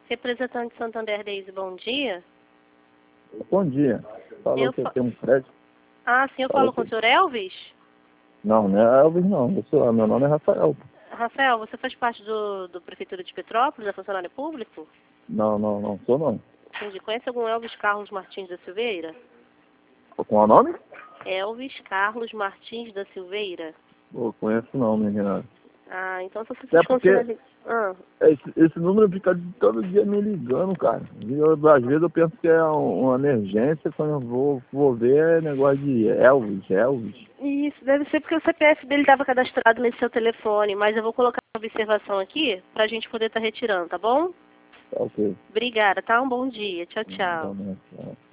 Representante Santander Daisy, bom dia. Bom dia. Falou que tem um crédito. Ah, sim, eu falo com o senhor Elvis? Não, não é Elvis não. Meu nome é Rafael. Rafael, você faz parte do Prefeitura de Petrópolis, é funcionário público? Não sou não. Entendi. Conhece algum Elvis Carlos Martins da Silveira? Com o nome? Elvis Carlos Martins da Silveira? Pô, conheço não, menina. Ah, então se você É se porque considera... esse número fica todo dia me ligando, cara. E às vezes eu penso que é uma emergência, quando eu vou ver é negócio de Elvis. Isso, deve ser porque o CPF dele estava cadastrado nesse seu telefone, mas eu vou colocar uma observação aqui para a gente poder estar retirando, tá bom? Tá ok. Obrigada, tá? Um bom dia. Tchau, tchau. Então, né?